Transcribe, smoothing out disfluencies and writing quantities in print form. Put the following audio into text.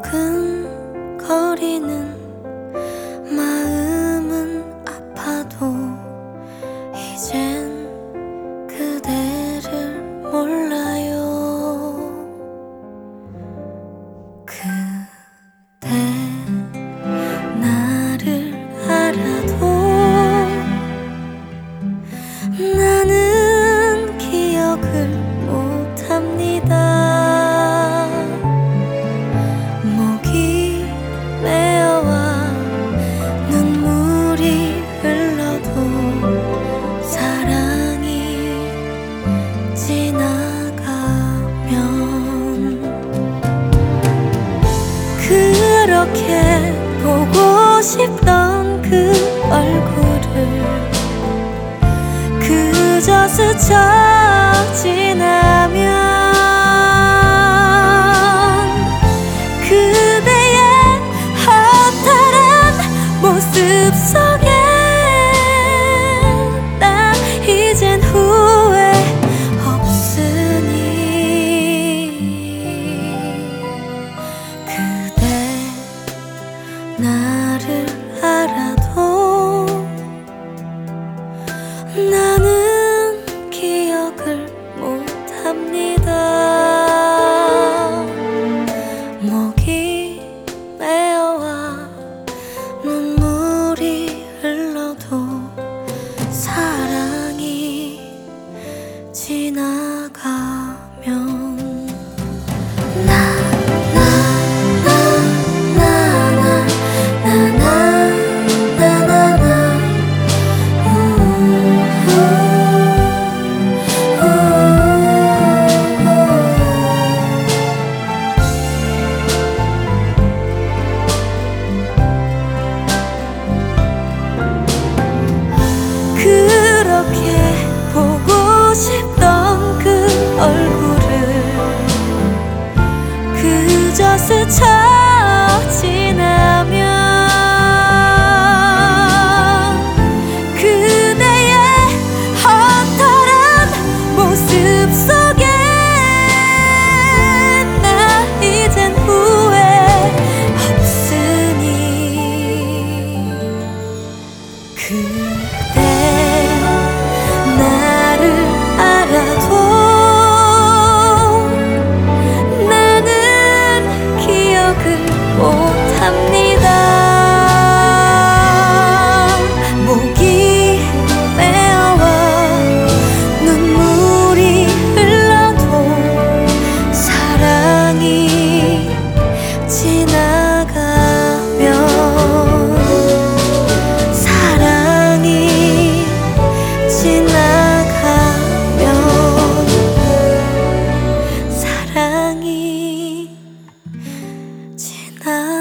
두근거리는 마음은 아파도 이젠 그대를 몰라요. 그대 나를 알아도 나는 기억을 못합니다. 목이 메어와 눈물이 흘러도 사랑이 지나가면 그렇게 보고 싶던 그 얼굴을 그저 스쳐 지나면 그대의 허탈한 모습 속에 나 이젠 후회 없으니 그대 나를 알아도 나는 기억을 못합니다. 목이 메어와 눈물이 흘러도 사랑이 지나가면 그렇게 보고 싶던 그 얼굴을 그저 스쳐 지나면 그대의 허탈한 모습 속에 나 이젠 후회 없으니 그대 나를 알아도 나는 기억을 못합니다. 목이 메어와 눈물이 흘러도 사랑이 지나가면 사랑이 지나가면 사랑이 지나가면